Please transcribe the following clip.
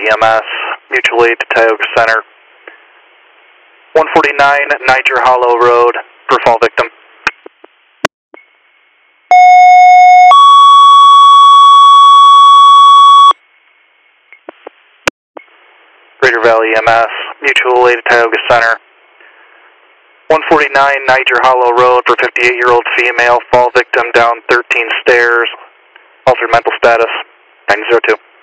EMS, mutual aid to Tioga Center. 149 Niger Hollow Road for fall victim. Greater Valley EMS, mutual aid to Tioga Center. 149 Niger Hollow Road for 58-year-old female, fall victim down 13 stairs, altered mental status, 902.